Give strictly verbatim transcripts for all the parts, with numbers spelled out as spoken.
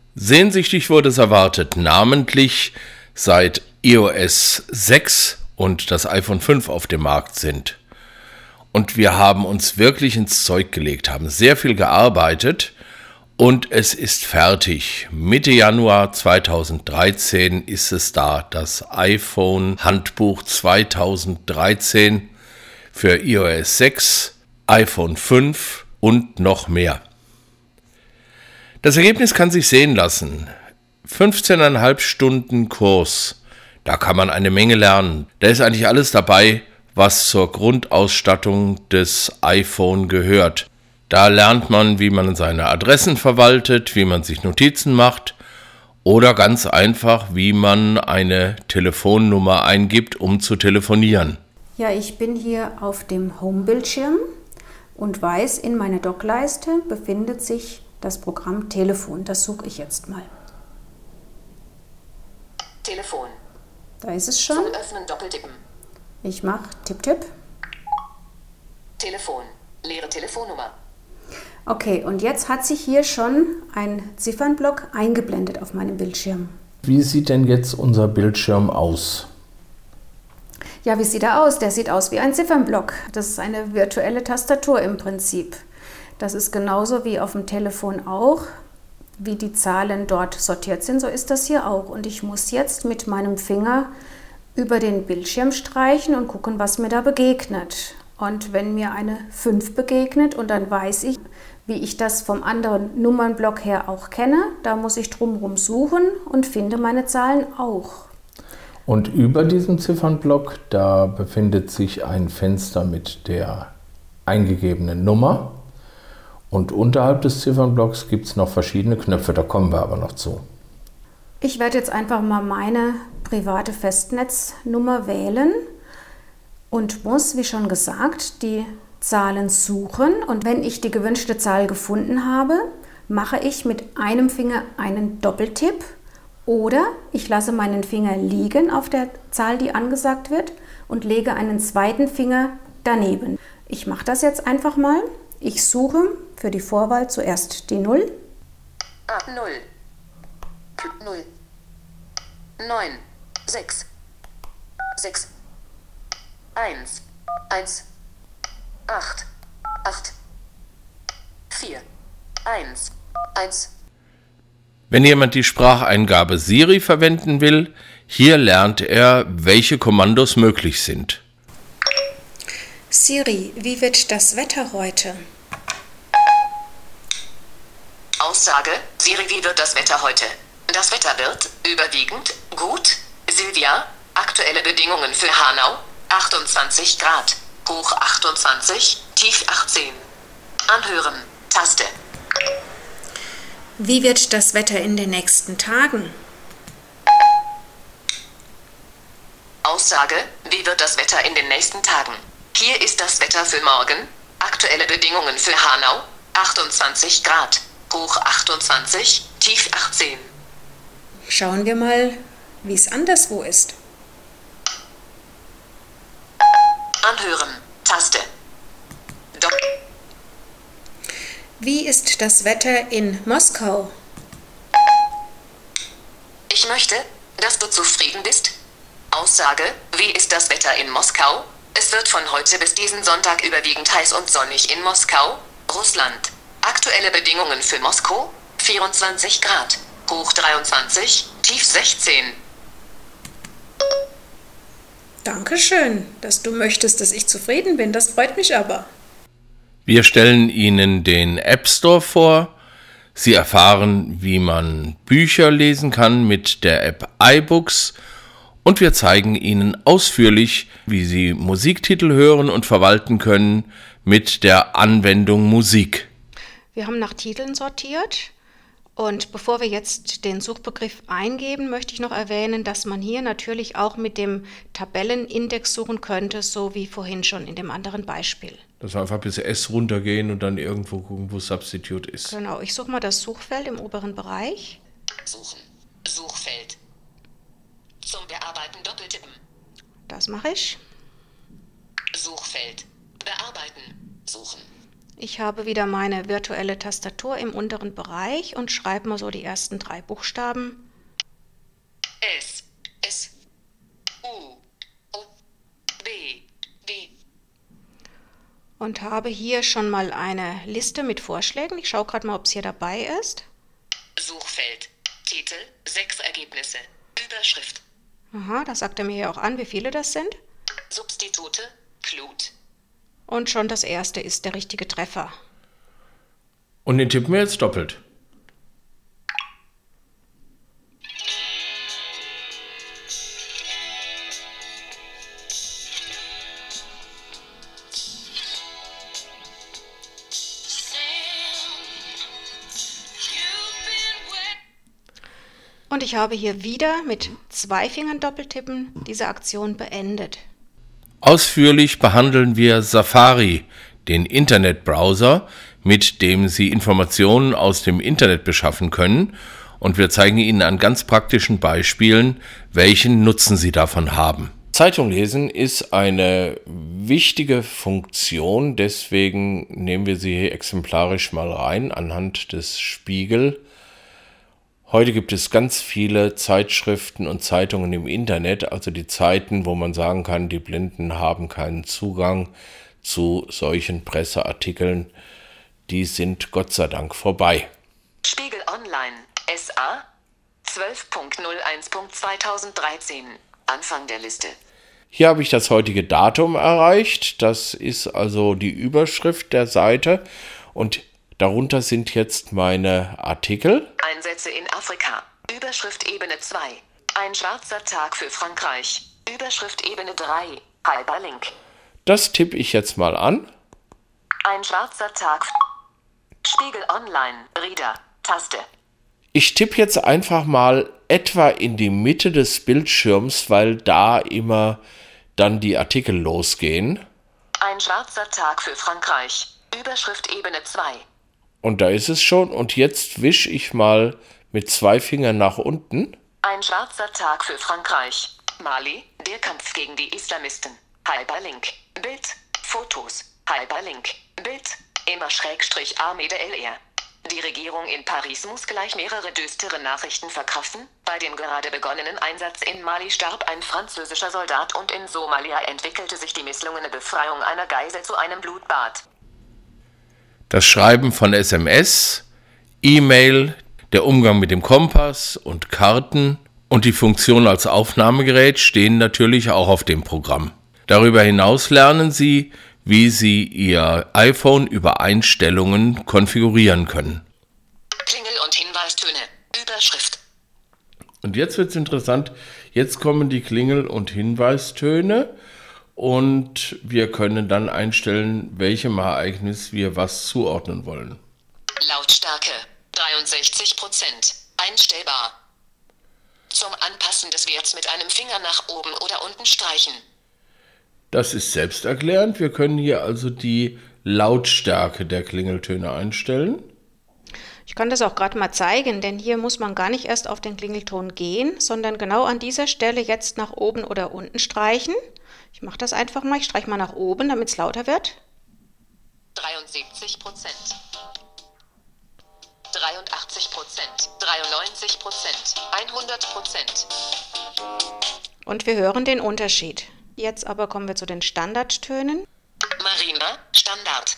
Sehnsüchtig wurde es erwartet, namentlich seit i O S sechs und das iPhone fünf auf dem Markt sind. Und wir haben uns wirklich ins Zeug gelegt, haben sehr viel gearbeitet und es ist fertig. Mitte Januar zweitausenddreizehn ist es da, das iPhone-Handbuch zweitausenddreizehn für i O S sechs, iPhone fünf und noch mehr. Das Ergebnis kann sich sehen lassen. fünfzehn Komma fünf Stunden Kurs. Da kann man eine Menge lernen. Da ist eigentlich alles dabei, was zur Grundausstattung des iPhone gehört. Da lernt man, wie man seine Adressen verwaltet, wie man sich Notizen macht oder ganz einfach, wie man eine Telefonnummer eingibt, um zu telefonieren. Ja, ich bin hier auf dem Home-Bildschirm und weiß, in meiner Dockleiste befindet sich das Programm Telefon. Das suche ich jetzt mal. Telefon. Da ist es schon. Zum Öffnen doppeltippen. Ich mache Tipp-Tipp. Telefon. Leere Telefonnummer. Okay, und jetzt hat sich hier schon ein Ziffernblock eingeblendet auf meinem Bildschirm. Wie sieht denn jetzt unser Bildschirm aus? Ja, wie sieht er aus? Der sieht aus wie ein Ziffernblock. Das ist eine virtuelle Tastatur im Prinzip. Das ist genauso wie auf dem Telefon auch. Wie die Zahlen dort sortiert sind, so ist das hier auch. Und ich muss jetzt mit meinem Finger über den Bildschirm streichen und gucken, was mir da begegnet. Und wenn mir eine fünf begegnet und dann weiß ich, wie ich das vom anderen Nummernblock her auch kenne, da muss ich drumherum suchen und finde meine Zahlen auch. Und über diesem Ziffernblock, da befindet sich ein Fenster mit der eingegebenen Nummer. Und unterhalb des Ziffernblocks gibt es noch verschiedene Knöpfe, da kommen wir aber noch zu. Ich werde jetzt einfach mal meine private Festnetznummer wählen und muss, wie schon gesagt, die Zahlen suchen. Und wenn ich die gewünschte Zahl gefunden habe, mache ich mit einem Finger einen Doppeltipp oder ich lasse meinen Finger liegen auf der Zahl, die angesagt wird und lege einen zweiten Finger daneben. Ich mache das jetzt einfach mal. Ich suche für die Vorwahl zuerst die null. Ah, null. null. neun. sechs. sechs. eins. eins. acht. acht. vier. eins. eins. Wenn jemand die Spracheingabe Siri verwenden will, hier lernt er, welche Kommandos möglich sind. Siri, wie wird das Wetter heute? Aussage, Siri, wie wird das Wetter heute? Das Wetter wird überwiegend gut. Silvia, aktuelle Bedingungen für Hanau, achtundzwanzig Grad, hoch achtundzwanzig, tief achtzehn. Anhören, Taste. Wie wird das Wetter in den nächsten Tagen? Aussage, wie wird das Wetter in den nächsten Tagen? Hier ist das Wetter für morgen. Aktuelle Bedingungen für Hanau, achtundzwanzig Grad, hoch achtundzwanzig, tief achtzehn. Schauen wir mal, wie es anderswo ist. Anhören, Taste. Dock. Wie ist das Wetter in Moskau? Ich möchte, dass du zufrieden bist. Aussage, wie ist das Wetter in Moskau? Es wird von heute bis diesen Sonntag überwiegend heiß und sonnig in Moskau, Russland. Aktuelle Bedingungen für Moskau, vierundzwanzig Grad, hoch dreiundzwanzig, tief sechzehn. Dankeschön, dass du möchtest, dass ich zufrieden bin. Das freut mich aber. Wir stellen Ihnen den App Store vor. Sie erfahren, wie man Bücher lesen kann mit der App iBooks. Und wir zeigen Ihnen ausführlich, wie Sie Musiktitel hören und verwalten können mit der Anwendung Musik. Wir haben nach Titeln sortiert und bevor wir jetzt den Suchbegriff eingeben, möchte ich noch erwähnen, dass man hier natürlich auch mit dem Tabellenindex suchen könnte, so wie vorhin schon in dem anderen Beispiel. Dass wir einfach bis S runtergehen und dann irgendwo gucken, wo Substitute ist. Genau, ich suche mal das Suchfeld im oberen Bereich. Suchen, Suchfeld. Zum Bearbeiten doppeltippen. Das mache ich. Suchfeld. Bearbeiten. Suchen. Ich habe wieder meine virtuelle Tastatur im unteren Bereich und schreibe mal so die ersten drei Buchstaben. S, S, U, O, B, D. Und habe hier schon mal eine Liste mit Vorschlägen. Ich schaue gerade mal, ob es hier dabei ist. Suchfeld, Titel, sechs Ergebnisse, Überschrift. Aha, da sagt er mir hier auch an, wie viele das sind. Substitute, Clut. Und schon das erste ist der richtige Treffer. Und den tippen wir jetzt doppelt. Und ich habe hier wieder mit zwei Fingern Doppeltippen diese Aktion beendet. Ausführlich behandeln wir Safari, den Internetbrowser, mit dem Sie Informationen aus dem Internet beschaffen können, und wir zeigen Ihnen an ganz praktischen Beispielen, welchen Nutzen Sie davon haben. Zeitung lesen ist eine wichtige Funktion, deswegen nehmen wir sie hier exemplarisch mal rein anhand des Spiegel. Heute gibt es ganz viele Zeitschriften und Zeitungen im Internet, also die Zeiten, wo man sagen kann, die Blinden haben keinen Zugang zu solchen Presseartikeln, die sind Gott sei Dank vorbei. Spiegel Online, S A, zwölf null eins zweitausenddreizehn, Anfang der Liste. Hier habe ich das heutige Datum erreicht, das ist also die Überschrift der Seite und darunter sind jetzt meine Artikel. Einsätze in Afrika. Überschrift Ebene zwei. Ein schwarzer Tag für Frankreich. Überschrift Ebene drei. Hyperlink. Das tippe ich jetzt mal an. Ein schwarzer Tag. Spiegel Online. Reader. Taste. Ich tippe jetzt einfach mal etwa in die Mitte des Bildschirms, weil da immer dann die Artikel losgehen. Ein schwarzer Tag für Frankreich. Überschrift Ebene zwei. Und da ist es schon. Und jetzt wische ich mal mit zwei Fingern nach unten. Ein schwarzer Tag für Frankreich. Mali, der Kampf gegen die Islamisten. Hyperlink. Bild. Fotos. Hyperlink. Bild. Immer Schrägstrich Armee der L R. Die Regierung in Paris muss gleich mehrere düstere Nachrichten verkraften. Bei dem gerade begonnenen Einsatz in Mali starb ein französischer Soldat und in Somalia entwickelte sich die misslungene Befreiung einer Geisel zu einem Blutbad. Das Schreiben von S M S, E-Mail, der Umgang mit dem Kompass und Karten und die Funktion als Aufnahmegerät stehen natürlich auch auf dem Programm. Darüber hinaus lernen Sie, wie Sie Ihr iPhone über Einstellungen konfigurieren können. Klingel- und Hinweistöne. Überschrift. Und jetzt wird es interessant. Jetzt kommen die Klingel- und Hinweistöne. Und wir können dann einstellen, welchem Ereignis wir was zuordnen wollen. Lautstärke dreiundsechzig Prozent. Einstellbar. Zum Anpassen des Werts mit einem Finger nach oben oder unten streichen. Das ist selbsterklärend. Wir können hier also die Lautstärke der Klingeltöne einstellen. Ich kann das auch gerade mal zeigen, denn hier muss man gar nicht erst auf den Klingelton gehen, sondern genau an dieser Stelle jetzt nach oben oder unten streichen. Ich mache das einfach mal, ich streiche mal nach oben, damit es lauter wird. dreiundsiebzig Prozent. dreiundachtzig Prozent. dreiundneunzig Prozent. hundert Prozent. Und wir hören den Unterschied. Jetzt aber kommen wir zu den Standardtönen. Marimba, Standard.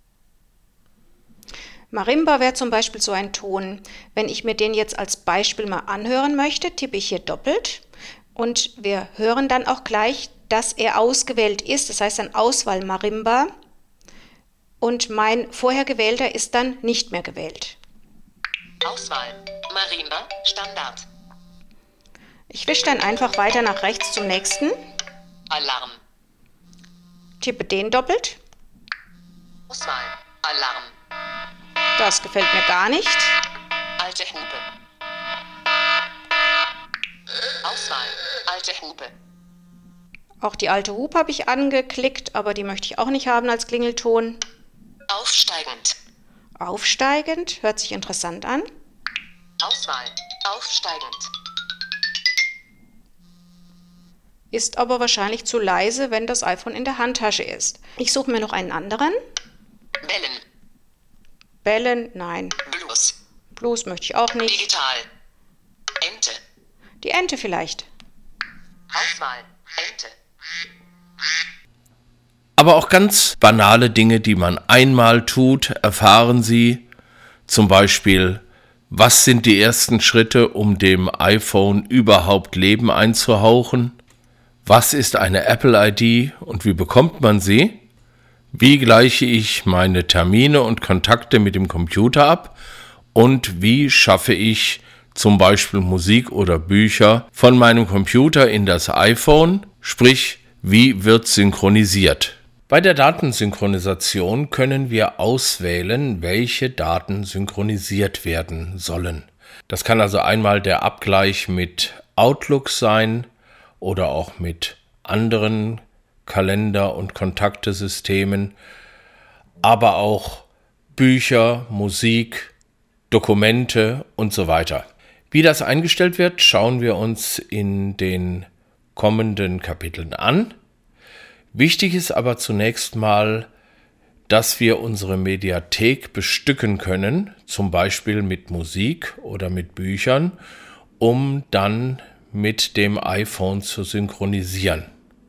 Marimba wäre zum Beispiel so ein Ton. Wenn ich mir den jetzt als Beispiel mal anhören möchte, tippe ich hier doppelt. Und wir hören dann auch gleich, dass er ausgewählt ist. Das heißt dann Auswahl Marimba. Und mein vorher gewählter ist dann nicht mehr gewählt. Auswahl Marimba, Standard. Ich wische dann einfach weiter nach rechts zum nächsten. Alarm. Tippe den doppelt. Auswahl Alarm. Das gefällt mir gar nicht. Alte Hupe. Auswahl alte Hupe. Auch die alte Hupe habe ich angeklickt, aber die möchte ich auch nicht haben als Klingelton. Aufsteigend. Aufsteigend, hört sich interessant an. Auswahl aufsteigend. Ist aber wahrscheinlich zu leise, wenn das iPhone in der Handtasche ist. Ich suche mir noch einen anderen. Bellen. Bellen, nein. Blues. Blues möchte ich auch nicht. Digital. Ente. Die Ente vielleicht. Auswahl. Ente. Aber auch ganz banale Dinge, die man einmal tut, erfahren Sie. Zum Beispiel, was sind die ersten Schritte, um dem iPhone überhaupt Leben einzuhauchen? Was ist eine Apple I D und wie bekommt man sie? Wie gleiche ich meine Termine und Kontakte mit dem Computer ab? Und wie schaffe ich zum Beispiel Musik oder Bücher von meinem Computer in das iPhone? Sprich, wie wird synchronisiert? Bei der Datensynchronisation können wir auswählen, welche Daten synchronisiert werden sollen. Das kann also einmal der Abgleich mit Outlook sein oder auch mit anderen Kalender- und Kontaktesystemen, aber auch Bücher, Musik, Dokumente und so weiter. Wie das eingestellt wird, schauen wir uns in den kommenden Kapiteln an. Wichtig ist aber zunächst mal, dass wir unsere Mediathek bestücken können, zum Beispiel mit Musik oder mit Büchern, um dann mit dem iPhone zu synchronisieren.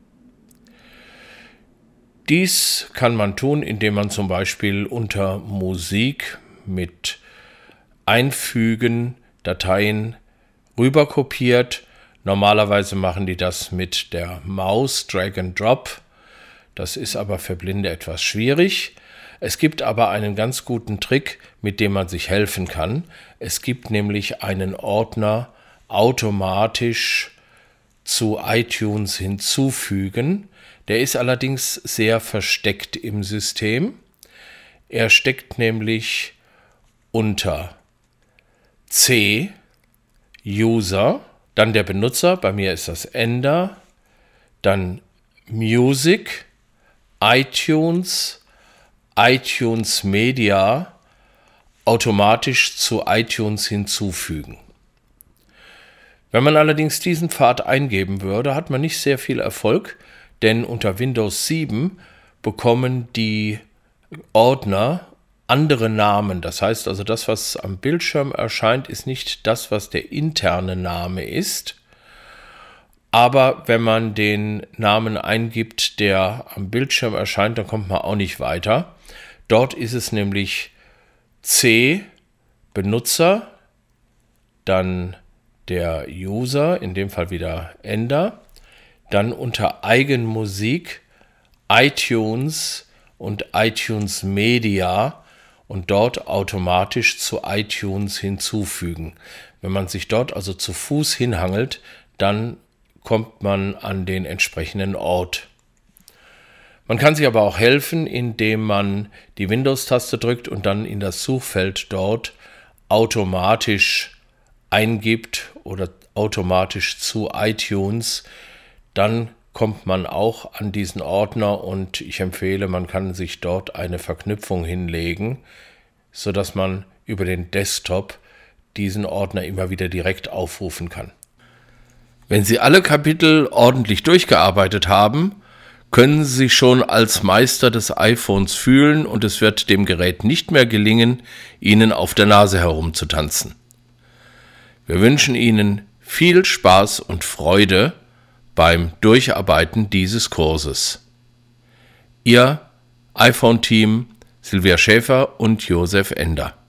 Dies kann man tun, indem man zum Beispiel unter Musik mit Einfügen Dateien rüberkopiert. Normalerweise machen die das mit der Maus, Drag and Drop. Das ist aber für Blinde etwas schwierig. Es gibt aber einen ganz guten Trick, mit dem man sich helfen kann. Es gibt nämlich einen Ordner automatisch zu iTunes hinzufügen. Der ist allerdings sehr versteckt im System. Er steckt nämlich unter C, User, dann der Benutzer, bei mir ist das Ender, dann Music, iTunes, iTunes Media, automatisch zu iTunes hinzufügen. Wenn man allerdings diesen Pfad eingeben würde, hat man nicht sehr viel Erfolg, denn unter Windows sieben bekommen die Ordner andere Namen. Das heißt also, das, was am Bildschirm erscheint, ist nicht das, was der interne Name ist. Aber wenn man den Namen eingibt, der am Bildschirm erscheint, dann kommt man auch nicht weiter. Dort ist es nämlich C, Benutzer, dann der User, in dem Fall wieder Ender, dann unter Eigenmusik, iTunes und iTunes Media und dort automatisch zu iTunes hinzufügen. Wenn man sich dort also zu Fuß hinhangelt, dann kommt man an den entsprechenden Ort. Man kann sich aber auch helfen, indem man die Windows-Taste drückt und dann in das Suchfeld dort automatisch eingibt oder automatisch zu iTunes. Dann kommt man auch an diesen Ordner und ich empfehle, man kann sich dort eine Verknüpfung hinlegen, sodass man über den Desktop diesen Ordner immer wieder direkt aufrufen kann. Wenn Sie alle Kapitel ordentlich durchgearbeitet haben, können Sie sich schon als Meister des iPhones fühlen und es wird dem Gerät nicht mehr gelingen, Ihnen auf der Nase herumzutanzen. Wir wünschen Ihnen viel Spaß und Freude beim Durcharbeiten dieses Kurses. Ihr iPhone-Team Silvia Schäfer und Josef Ender.